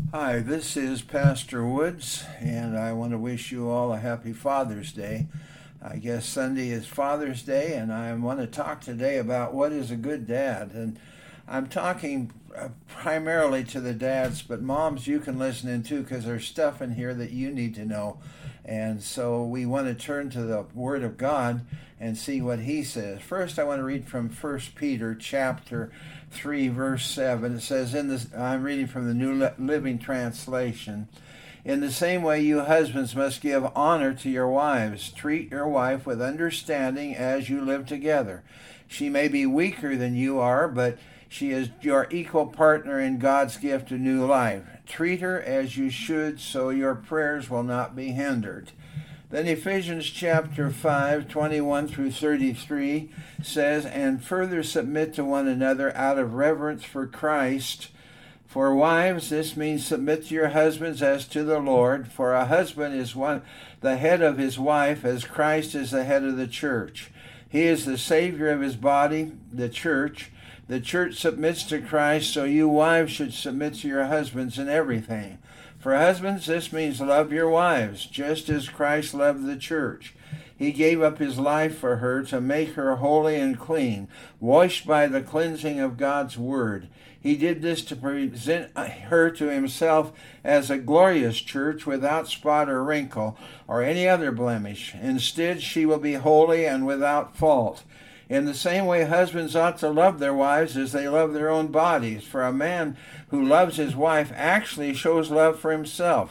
Hi, this is Pastor Woods, and I want to wish you all a happy Father's Day. I guess Sunday is Father's Day, and I want to talk today about what is a good dad. And I'm talking primarily to the dads, but moms, you can listen in too, because there's stuff in here that you need to know. And so we want to turn to the Word of God and see what He says. First, I want to read from 1 Peter chapter 3, verse 7. It says, I'm reading from the New Living Translation. In the same way, you husbands must give honor to your wives. Treat your wife with understanding as you live together. She may be weaker than you are, but she is your equal partner in God's gift of new life. Treat her as you should, so your prayers will not be hindered. Then Ephesians chapter 5, 21 through 33 says, And further submit to one another out of reverence for Christ. For wives, this means submit to your husbands as to the Lord. For a husband is the head of his wife, as Christ is the head of the church. He is the Savior of his body, the church. The church submits to Christ, so you wives should submit to your husbands in everything. For husbands, this means love your wives, just as Christ loved the church. He gave up his life for her to make her holy and clean, washed by the cleansing of God's word. He did this to present her to himself as a glorious church without spot or wrinkle or any other blemish. Instead, she will be holy and without fault. In the same way, husbands ought to love their wives as they love their own bodies. For a man who loves his wife actually shows love for himself.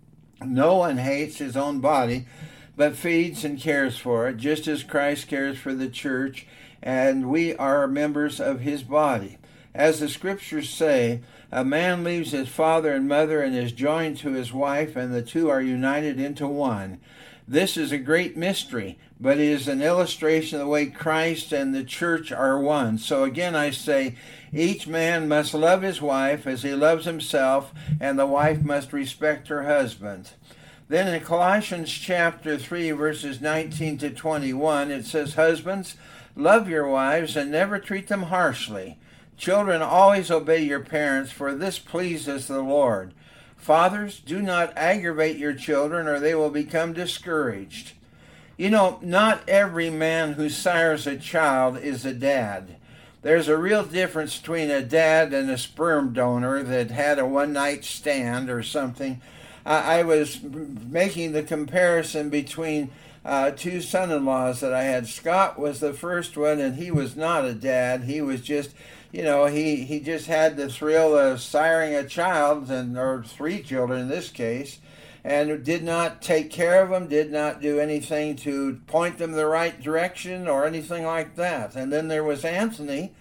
No one hates his own body, but feeds and cares for it, just as Christ cares for the church, and we are members of his body. As the scriptures say, a man leaves his father and mother and is joined to his wife, and the two are united into one. This is a great mystery, but it is an illustration of the way Christ and the church are one. So again I say, each man must love his wife as he loves himself, and the wife must respect her husband. Then in Colossians chapter 3, verses 19 to 21, it says, Husbands, love your wives and never treat them harshly. Children, always obey your parents, for this pleases the Lord. Fathers, do not aggravate your children, or they will become discouraged. You know, not every man who sires a child is a dad. There's a real difference between a dad and a sperm donor that had a one-night stand or something. I was making the comparison between two son-in-laws that I had. Scott was the first one, and he was not a dad. He was just, he just had the thrill of siring a child, or three children in this case, and did not take care of them, did not do anything to point them the right direction or anything like that. And then there was Anthony,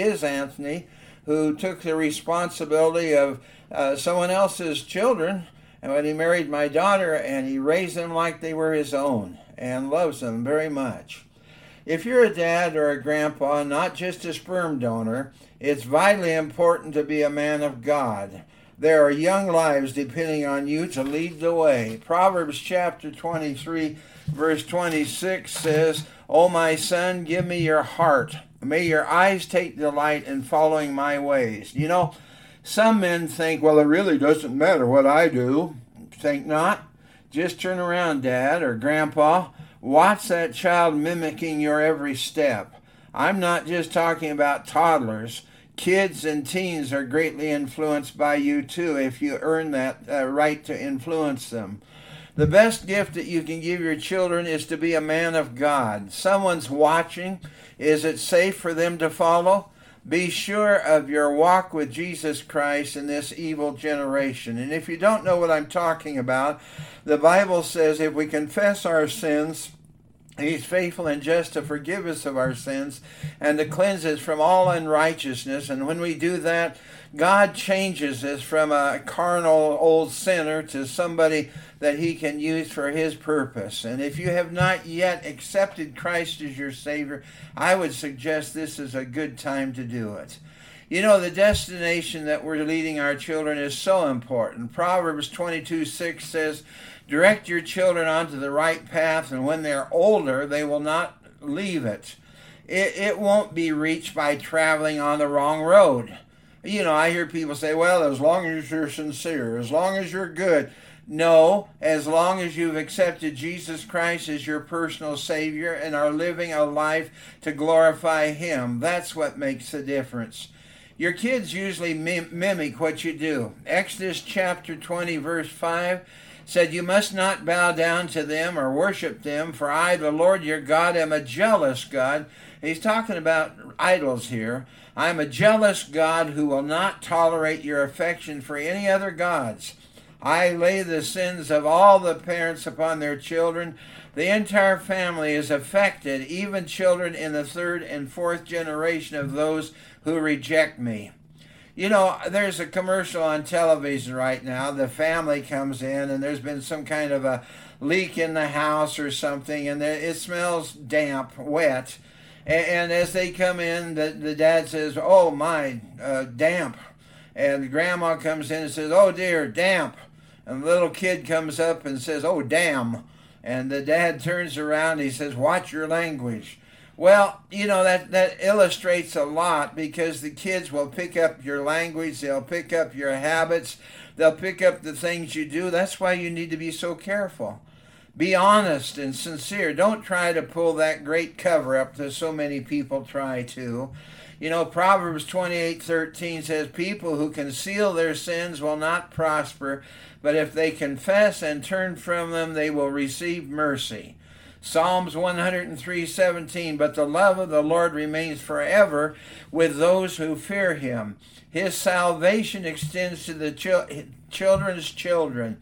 who took the responsibility of someone else's children, and when he married my daughter, and he raised them like they were his own and loves them very much. If you're a dad or a grandpa, not just a sperm donor, it's vitally important to be a man of God. There are young lives depending on you to lead the way. Proverbs chapter 23, verse 26 says, O my son, give me your heart. May your eyes take delight in following my ways. Some men think, well, it really doesn't matter what I do. Think not. Just turn around, Dad or Grandpa. Watch that child mimicking your every step. I'm not just talking about toddlers. Kids and teens are greatly influenced by you too if you earn that right to influence them. The best gift that you can give your children is to be a man of God. Someone's watching. Is it safe for them to follow? Be sure of your walk with Jesus Christ in this evil generation. And if you don't know what I'm talking about, the Bible says if we confess our sins, He's faithful and just to forgive us of our sins and to cleanse us from all unrighteousness. And when we do that, God changes us from a carnal old sinner to somebody that He can use for His purpose. And if you have not yet accepted Christ as your Savior, I would suggest this is a good time to do it. The destination that we're leading our children is so important. Proverbs 22:6 says, Direct your children onto the right path, and when they're older, they will not leave it. It won't be reached by traveling on the wrong road. I hear people say, well, as long as you're sincere, as long as you're good. No, as long as you've accepted Jesus Christ as your personal Savior and are living a life to glorify Him, that's what makes the difference. Your kids usually mimic what you do. Exodus chapter 20, verse 5 said, you must not bow down to them or worship them, for I, the Lord your God, am a jealous God. He's talking about idols here. I'm a jealous God who will not tolerate your affection for any other gods. I lay the sins of all the parents upon their children. The entire family is affected, even children in the third and fourth generation of those who reject me. There's a commercial on television right now. The family comes in and there's been some kind of a leak in the house or something, and it smells damp, wet. And as they come in, the dad says, oh my, damp. And grandma comes in and says, oh dear, damp. And the little kid comes up and says, oh, damn. And the dad turns around and he says, watch your language. Well, that illustrates a lot, because the kids will pick up your language, they'll pick up your habits, they'll pick up the things you do. That's why you need to be so careful. Be honest and sincere. Don't try to pull that great cover up that so many people try to. Proverbs 28:13 says, people who conceal their sins will not prosper, but if they confess and turn from them, they will receive mercy. Psalms 103:17, but the love of the Lord remains forever with those who fear Him. His salvation extends to the children's children.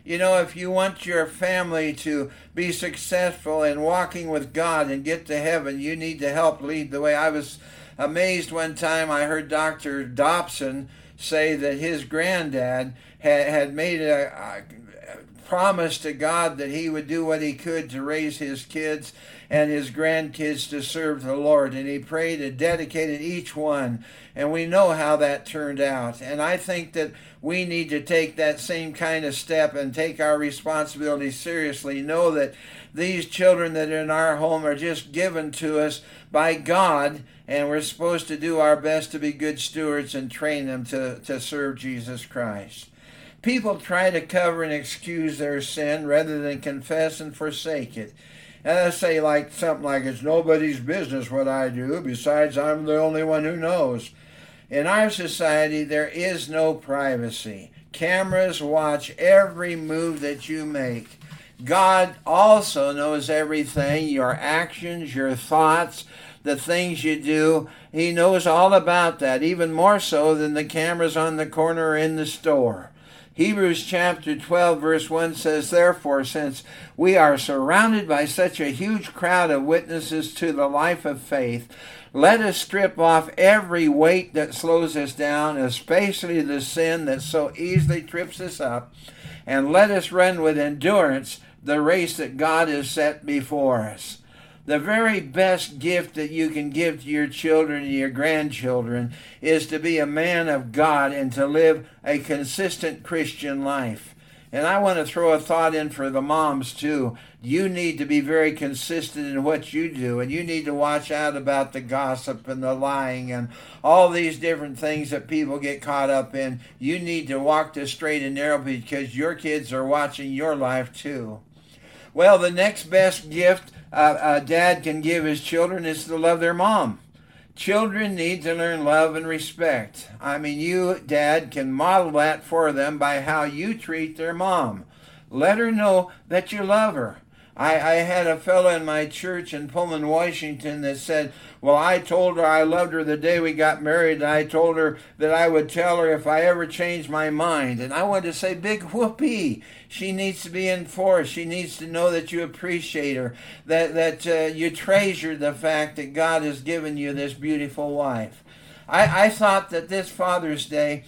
If you want your family to be successful in walking with God and get to heaven, you need to help lead the way. I was amazed one time I heard Dr. Dobson say that his granddad had made a promise to God that he would do what he could to raise his kids and his grandkids to serve the Lord. And he prayed and dedicated each one. And we know how that turned out. And I think that we need to take that same kind of step and take our responsibility seriously. Know that these children that are in our home are just given to us by God, and we're supposed to do our best to be good stewards and train them to serve Jesus Christ. People try to cover and excuse their sin rather than confess and forsake it. And I say something like, it's nobody's business what I do, besides I'm the only one who knows. In our society, there is no privacy. Cameras watch every move that you make. God also knows everything, your actions, your thoughts, the things you do. He knows all about that, even more so than the cameras on the corner or in the store. Hebrews chapter 12, verse 1 says, therefore, since we are surrounded by such a huge crowd of witnesses to the life of faith, let us strip off every weight that slows us down, especially the sin that so easily trips us up, and let us run with endurance the race that God has set before us. The very best gift that you can give to your children and your grandchildren is to be a man of God and to live a consistent Christian life. And I want to throw a thought in for the moms too. You need to be very consistent in what you do, and you need to watch out about the gossip and the lying and all these different things that people get caught up in. You need to walk the straight and narrow, because your kids are watching your life too. Well, the next best gift a dad can give his children is to love their mom. Children need to learn love and respect. You, Dad, can model that for them by how you treat their mom. Let her know that you love her. I had a fellow in my church in Pullman, Washington that said, well, I told her I loved her the day we got married, and I told her that I would tell her if I ever changed my mind. And I wanted to say, big whoopee. She needs to be enforced. She needs to know that you appreciate her, that you treasure the fact that God has given you this beautiful wife. I thought that this Father's Day,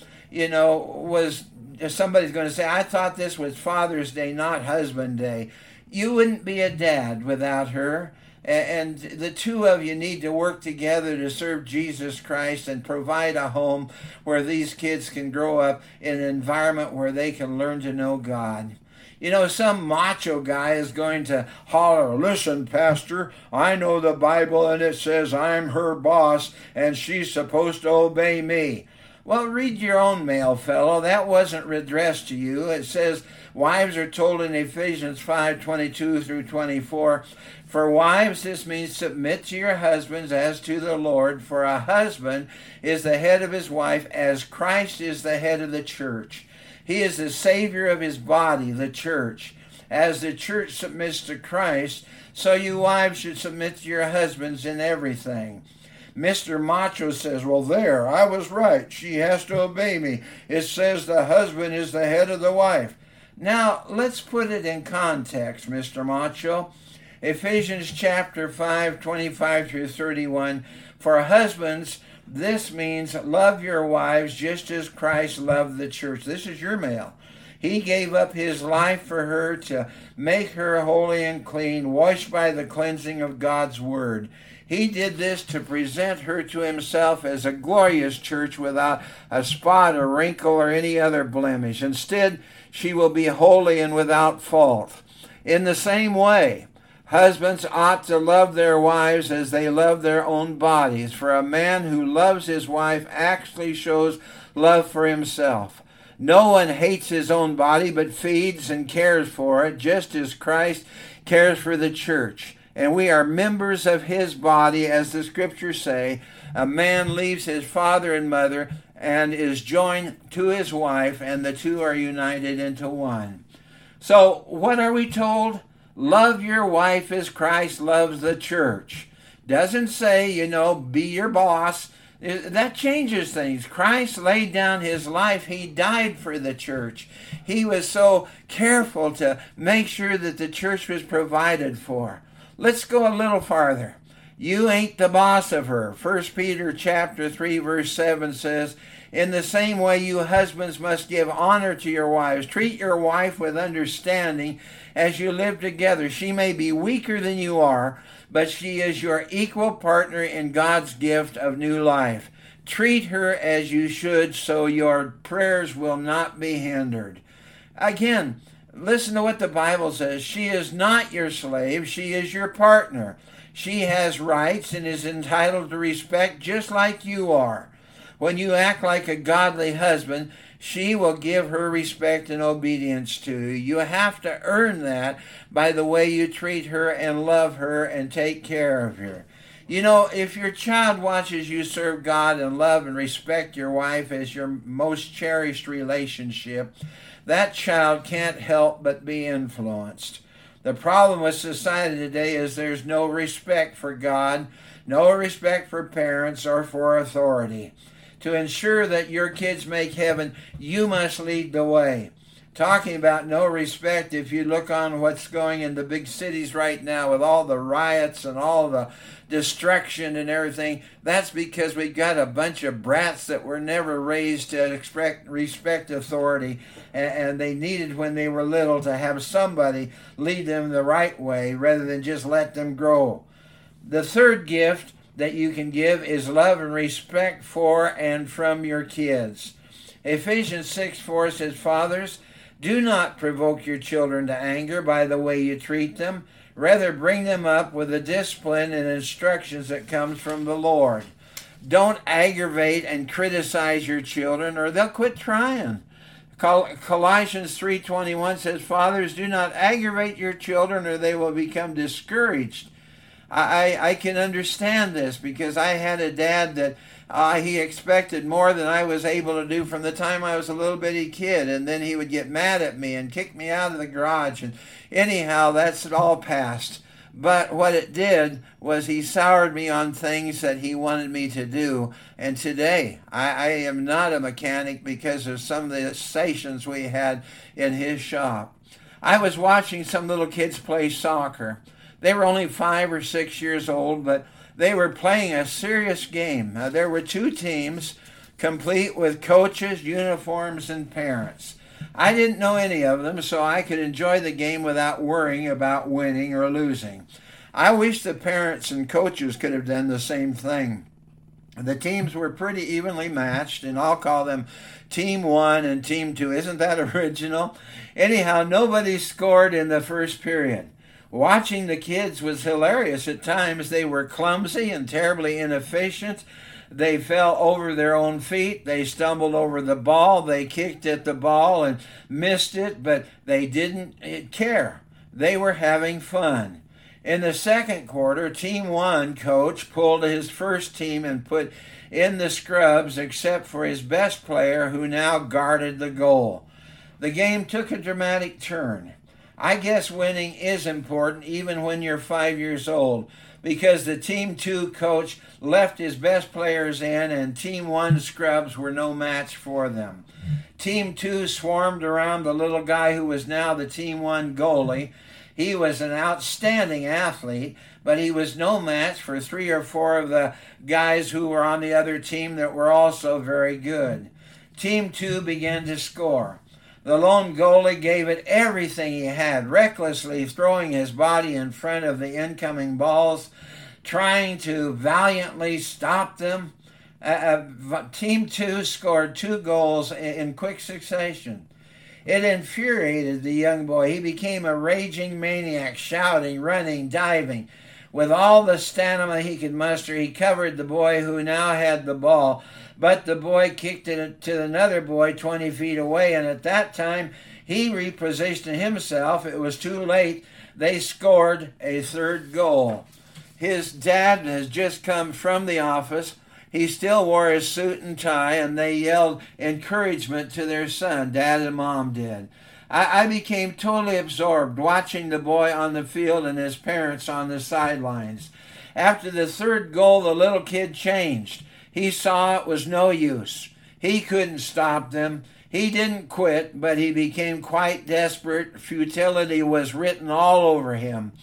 was, somebody's going to say, I thought this was Father's Day, not Husband Day. You wouldn't be a dad without her. And the two of you need to work together to serve Jesus Christ and provide a home where these kids can grow up in an environment where they can learn to know God. Some macho guy is going to holler, listen, Pastor, I know the Bible and it says I'm her boss and she's supposed to obey me. Well, read your own mail, fellow. That wasn't addressed to you. It says, wives are told in Ephesians 5:22 through 24, for wives, this means submit to your husbands as to the Lord, for a husband is the head of his wife, as Christ is the head of the church. He is the Savior of his body, the church. As the church submits to Christ, so you wives should submit to your husbands in everything. Mr. Macho says, well, there, I was right. She has to obey me. It says the husband is the head of the wife. Now, let's put it in context, Mr. Macho. Ephesians chapter 5:25 through 31. For husbands, this means love your wives just as Christ loved the church. This is your mail. He gave up his life for her to make her holy and clean, washed by the cleansing of God's word. He did this to present her to himself as a glorious church without a spot, a wrinkle, or any other blemish. Instead, she will be holy and without fault. In the same way, husbands ought to love their wives as they love their own bodies, for a man who loves his wife actually shows love for himself. No one hates his own body, but feeds and cares for it, just as Christ cares for the church. And we are members of his body, as the scriptures say. A man leaves his father and mother and is joined to his wife, and the two are united into one. So what are we told? Love your wife as Christ loves the church. Doesn't say, be your boss. That changes things. Christ laid down his life. He died for the church. He was so careful to make sure that the church was provided for. Let's go a little farther. You ain't the boss of her. 1 Peter chapter 3 verse 7 says, in the same way you husbands must give honor to your wives. Treat your wife with understanding as you live together. She may be weaker than you are, but she is your equal partner in God's gift of new life. Treat her as you should, so your prayers will not be hindered. Again, listen to what the Bible says. She is not your slave. She is your partner. She has rights and is entitled to respect just like you are. When you act like a godly husband, she will give her respect and obedience to you. You have to earn that by the way you treat her and love her and take care of her. If your child watches you serve God and love and respect your wife as your most cherished relationship, that child can't help but be influenced. The problem with society today is there's no respect for God, no respect for parents or for authority. To ensure that your kids make heaven, you must lead the way. Talking about no respect, if you look on what's going in the big cities right now with all the riots and all the destruction and everything, that's because we got a bunch of brats that were never raised to respect authority, and they needed when they were little to have somebody lead them the right way rather than just let them grow. The third gift that you can give is love and respect for and from your kids. Ephesians 6:4 says, fathers, do not provoke your children to anger by the way you treat them. Rather, bring them up with the discipline and instructions that comes from the Lord. Don't aggravate and criticize your children, or they'll quit trying. Colossians 3:21 says, fathers, do not aggravate your children, or they will become discouraged. I can understand this because I had a dad that he expected more than I was able to do from the time I was a little bitty kid, and then he would get mad at me and kick me out of the garage, and anyhow, that's all past. But what it did was he soured me on things that he wanted me to do, and today I am not a mechanic because of some of the stations we had in his shop. I was watching some little kids play soccer. They were only 5 or 6 years old, but they were playing a serious game. There were 2 teams, complete with coaches, uniforms, and parents. I didn't know any of them, so I could enjoy the game without worrying about winning or losing. I wish the parents and coaches could have done the same thing. The teams were pretty evenly matched, and I'll call them Team 1 and Team 2. Isn't that original? Anyhow, nobody scored in the first period. Watching the kids was hilarious at times. They were clumsy and terribly inefficient. They fell over their own feet. They stumbled over the ball. They kicked at the ball and missed it, but they didn't care. They were having fun. In the second quarter, Team 1 coach pulled his first team and put in the scrubs except for his best player, who now guarded the goal. The game took a dramatic turn. I guess winning is important even when you're 5 years old, because the Team 2 coach left his best players in and Team 1 scrubs were no match for them. Team 2 swarmed around the little guy who was now the Team 1 goalie. He was an outstanding athlete, but he was no match for 3 or 4 of the guys who were on the other team that were also very good. Team 2 began to score. The lone goalie gave it everything he had, recklessly throwing his body in front of the incoming balls, trying to valiantly stop them. Team 2 scored 2 goals in quick succession. It infuriated the young boy. He became a raging maniac, shouting, running, diving. With all the stamina he could muster, he covered the boy who now had the ball, but the boy kicked it to another boy 20 feet away, and at that time he repositioned himself. It was too late. They scored a third goal. His dad has just come from the office. He still wore his suit and tie, and they yelled encouragement to their son. Dad and Mom did. I became totally absorbed watching the boy on the field and his parents on the sidelines. After the third goal, the little kid changed. He saw it was no use. He couldn't stop them. He didn't quit, but he became quite desperate. Futility was written all over him.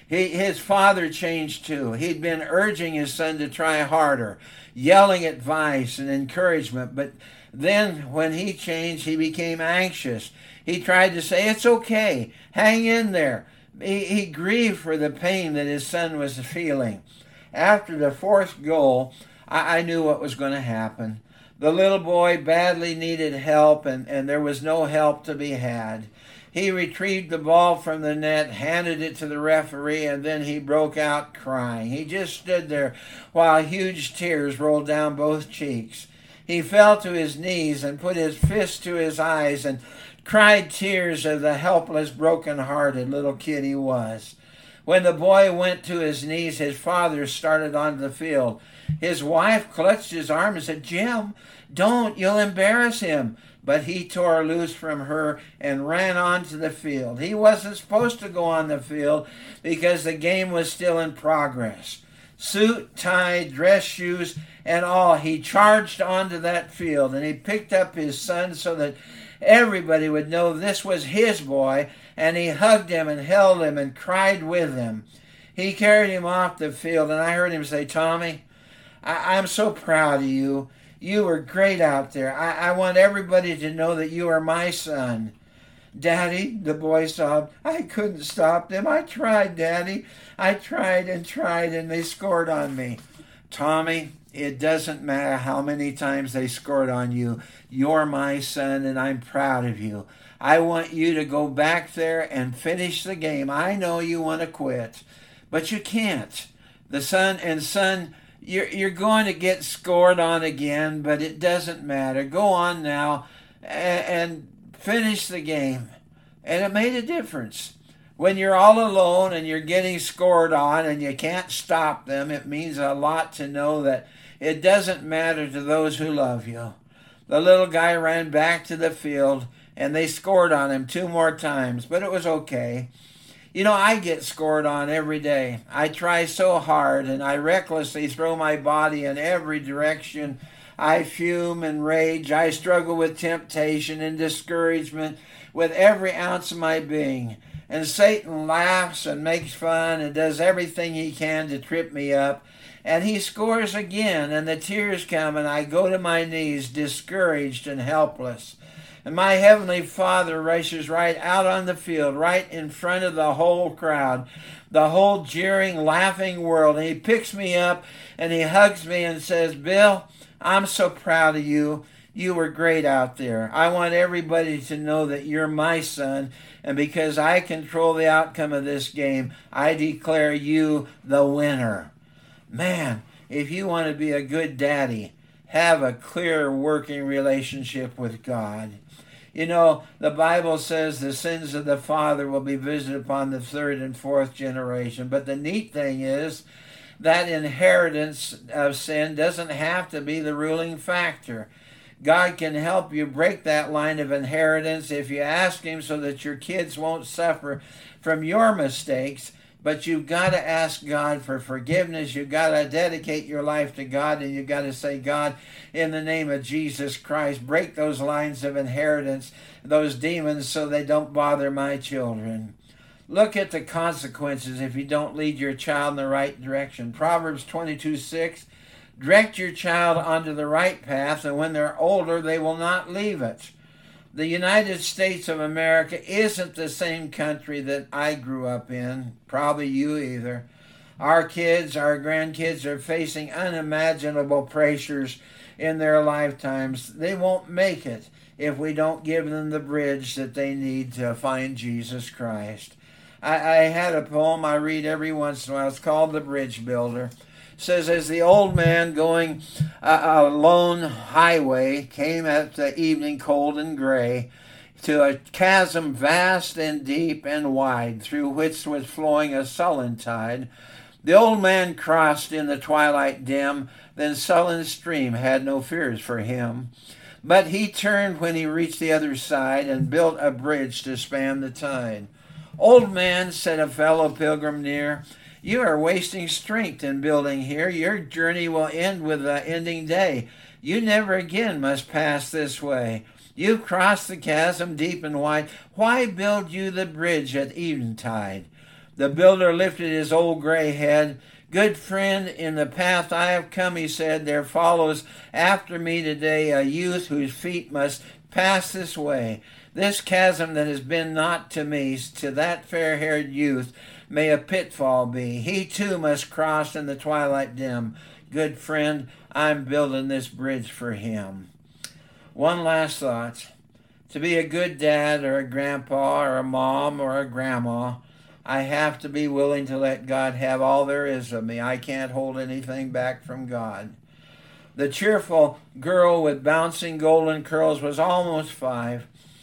His father changed too. He'd been urging his son to try harder, yelling advice and encouragement, but then when he changed, he became anxious. He tried to say, "It's okay, hang in there." He grieved for the pain that his son was feeling. After the fourth goal, I knew what was going to happen. The little boy badly needed help, and there was no help to be had. He retrieved the ball from the net, handed it to the referee, and then he broke out crying. He just stood there while huge tears rolled down both cheeks. He fell to his knees and put his fist to his eyes and cried tears of the helpless, broken-hearted little kid he was. When the boy went to his knees, his father started onto the field. His wife clutched his arm and said, "Jim, don't, you'll embarrass him." But he tore loose from her and ran onto the field. He wasn't supposed to go on the field because the game was still in progress. Suit, tie, dress shoes, and all, he charged onto that field, and he picked up his son so that everybody would know this was his boy, and he hugged him and held him and cried with him. He carried him off the field, and I heard him say, "Tommy, I'm so proud of you. You were great out there. I want everybody to know that you are my son." "Daddy," the boy sobbed, "I couldn't stop them. I tried, Daddy. I tried, and they scored on me." "Tommy, it doesn't matter how many times they scored on you. You're my son, and I'm proud of you. I want you to go back there and finish the game. I know you want to quit, but you can't. Son, you're going to get scored on again, but it doesn't matter. Go on now and finish the game." And it made a difference. When you're all alone and you're getting scored on and you can't stop them, it means a lot to know that it doesn't matter to those who love you. The little guy ran back to the field, and they scored on him 2 more times, but it was okay. You know, I get scored on every day. I try so hard, and I recklessly throw my body in every direction. I fume and rage. I struggle with temptation and discouragement with every ounce of my being. And Satan laughs and makes fun and does everything he can to trip me up. And he scores again, and the tears come, and I go to my knees, discouraged and helpless. And my Heavenly Father rushes right out on the field, right in front of the whole crowd, the whole jeering, laughing world. And he picks me up, and he hugs me and says, "Bill, I'm so proud of you. You were great out there. I want everybody to know that you're my son, and because I control the outcome of this game, I declare you the winner." Man, if you want to be a good daddy, have a clear working relationship with God. You know, the Bible says the sins of the father will be visited upon the third and fourth generation. But the neat thing is that inheritance of sin doesn't have to be the ruling factor. God can help you break that line of inheritance if you ask Him, so that your kids won't suffer from your mistakes. But you've got to ask God for forgiveness. You've got to dedicate your life to God, and you've got to say, God, in the name of Jesus Christ, break those lines of inheritance, those demons, so they don't bother my children. Look at the consequences if you don't lead your child in the right direction. Proverbs 22:6, direct your child onto the right path, and when they're older, they will not leave it. The United States of America isn't the same country that I grew up in, probably you either. Our kids, our grandkids are facing unimaginable pressures in their lifetimes. They won't make it if we don't give them the bridge that they need to find Jesus Christ. I had a poem I read every once in a while. It's called The Bridge Builder. It says, as the old man going a lone highway came at the evening cold and gray to a chasm vast and deep and wide, through which was flowing a sullen tide, the old man crossed in the twilight dim, then sullen stream had no fears for him. But he turned when he reached the other side and built a bridge to span the tide. Old man, said a fellow pilgrim near, you are wasting strength in building here. Your journey will end with the ending day. You never again must pass this way. You've crossed the chasm deep and wide. Why build you the bridge at eventide? The builder lifted his old gray head. Good friend, in the path I have come, he said, there follows after me today a youth whose feet must pass this way. This chasm that has been not to me, to that fair-haired youth, may a pitfall be. He too must cross in the twilight dim. Good friend, I'm building this bridge for him. One last thought. To be a good dad or a grandpa or a mom or a grandma, I have to be willing to let God have all there is of me. I can't hold anything back from God. The cheerful girl with bouncing golden curls was almost 5.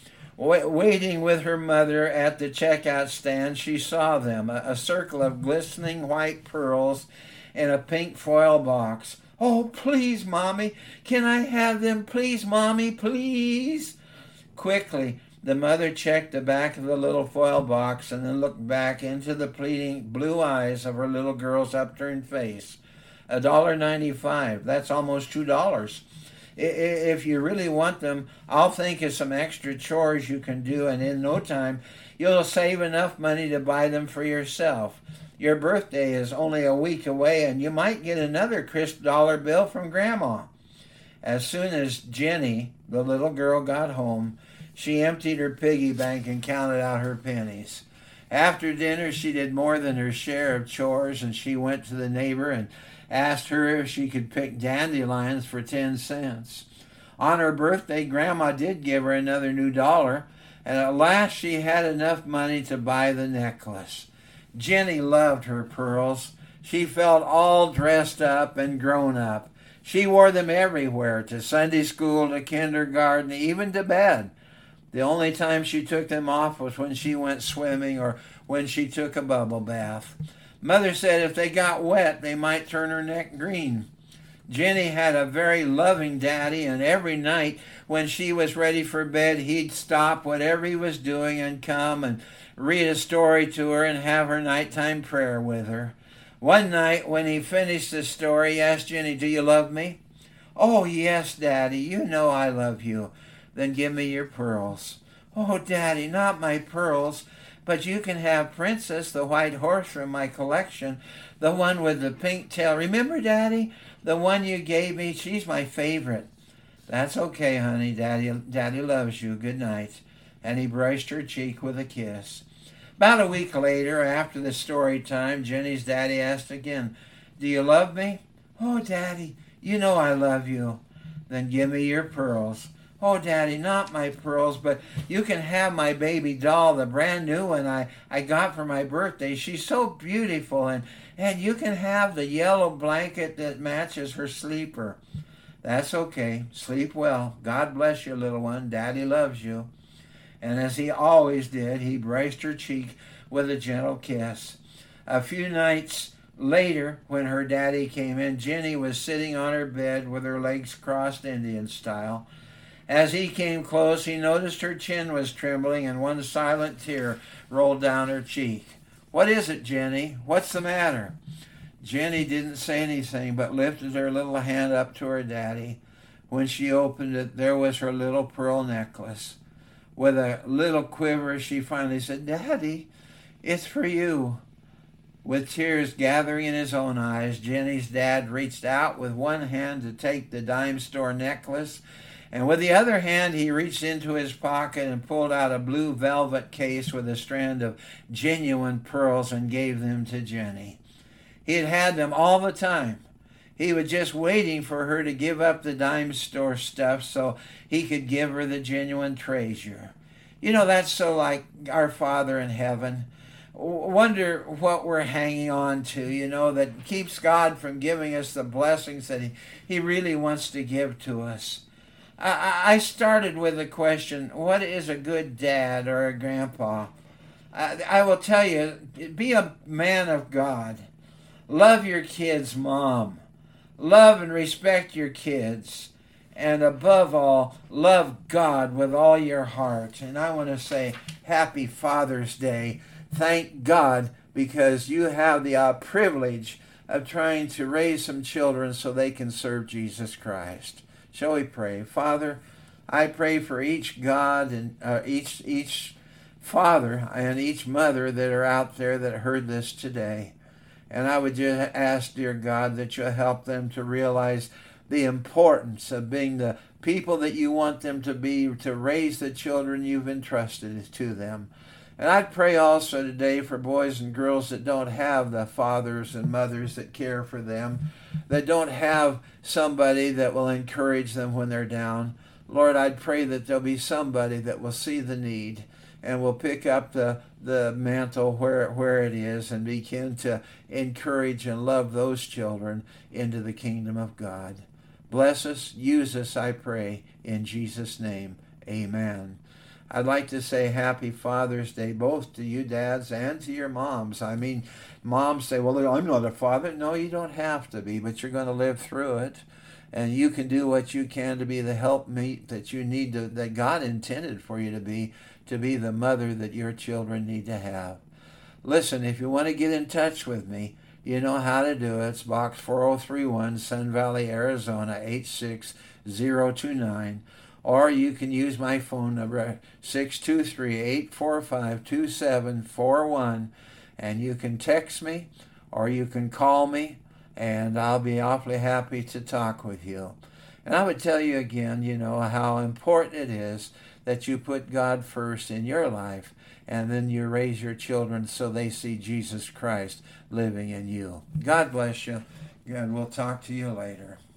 Waiting with her mother at the checkout stand, she saw them, a circle of glistening white pearls in a pink foil box. Oh, please, Mommy, can I have them? Please, Mommy, please. Quickly, the mother checked the back of the little foil box and then looked back into the pleading blue eyes of her little girl's upturned face. $1.95. That's almost $2. If you really want them, I'll think of some extra chores you can do, and in no time, you'll save enough money to buy them for yourself. Your birthday is only a week away, and you might get another crisp dollar bill from Grandma. As soon as Jenny, the little girl, got home, she emptied her piggy bank and counted out her pennies. After dinner, she did more than her share of chores, and she went to the neighbor and asked her if she could pick dandelions for 10 cents. On her birthday, Grandma did give her another new dollar, and at last she had enough money to buy the necklace. Jenny loved her pearls. She felt all dressed up and grown up. She wore them everywhere, to Sunday school, to kindergarten, even to bed. The only time she took them off was when she went swimming or when she took a bubble bath. Mother said if they got wet, they might turn her neck green. Jenny had a very loving daddy, and every night when she was ready for bed, he'd stop whatever he was doing and come and read a story to her and have her nighttime prayer with her. One night when he finished the story, he asked Jenny, do you love me? Oh, yes, Daddy, you know I love you. Then give me your pearls. Oh, Daddy, not my pearls. But you can have Princess, the white horse from my collection, the one with the pink tail. Remember, Daddy? The one you gave me, she's my favorite. That's okay, honey. Daddy loves you. Good night. And he brushed her cheek with a kiss. About a week later, after the story time, Jenny's daddy asked again, do you love me? Oh, Daddy, you know I love you. Then give me your pearls. "Oh, Daddy, not my pearls, but you can have my baby doll, the brand new one I got for my birthday. She's so beautiful, and you can have the yellow blanket that matches her sleeper." "That's okay. Sleep well. God bless you, little one. Daddy loves you." And as he always did, he braced her cheek with a gentle kiss. A few nights later, when her daddy came in, Jenny was sitting on her bed with her legs crossed Indian style. As he came close, he noticed her chin was trembling and one silent tear rolled down her cheek. "What is it, Jenny? What's the matter?" Jenny didn't say anything, but lifted her little hand up to her daddy. When she opened it, there was her little pearl necklace. With a little quiver, she finally said, "Daddy, it's for you." With tears gathering in his own eyes, Jenny's dad reached out with one hand to take the dime store necklace, and with the other hand he reached into his pocket and pulled out a blue velvet case with a strand of genuine pearls and gave them to Jenny. He had had them all the time. He was just waiting for her to give up the dime store stuff so he could give her the genuine treasure. You know, that's so like our Father in heaven. Wonder what we're hanging on to, that keeps God from giving us the blessings that He really wants to give to us. I started with the question, what is a good dad or a grandpa? I will tell you, be a man of God. Love your kids' mom. Love and respect your kids. And above all, love God with all your heart. And I want to say Happy Father's Day. Thank God, because you have the privilege of trying to raise some children so they can serve Jesus Christ. Shall we pray? Father, I pray for each God and each father and each mother that are out there that heard this today. And I would just ask, dear God, that you'll help them to realize the importance of being the people that you want them to be, to raise the children you've entrusted to them. And I'd pray also today for boys and girls that don't have the fathers and mothers that care for them, that don't have somebody that will encourage them when they're down. Lord, I'd pray that there'll be somebody that will see the need and will pick up the mantle where it is and begin to encourage and love those children into the kingdom of God. Bless us, use us, I pray, in Jesus' name. Amen. I'd like to say Happy Father's Day both to you dads and to your moms. I mean, moms say, well, I'm not a father. No, you don't have to be, but you're going to live through it. And you can do what you can to be the helpmeet that you need to, that God intended for you to be the mother that your children need to have. Listen, if you want to get in touch with me, you know how to do it. It's Box 4031, Sun Valley, Arizona, 86029. Or you can use my phone number, 623-845-2741. And you can text me or you can call me, and I'll be awfully happy to talk with you. And I would tell you again, how important it is that you put God first in your life, and then you raise your children so they see Jesus Christ living in you. God bless you, and we'll talk to you later.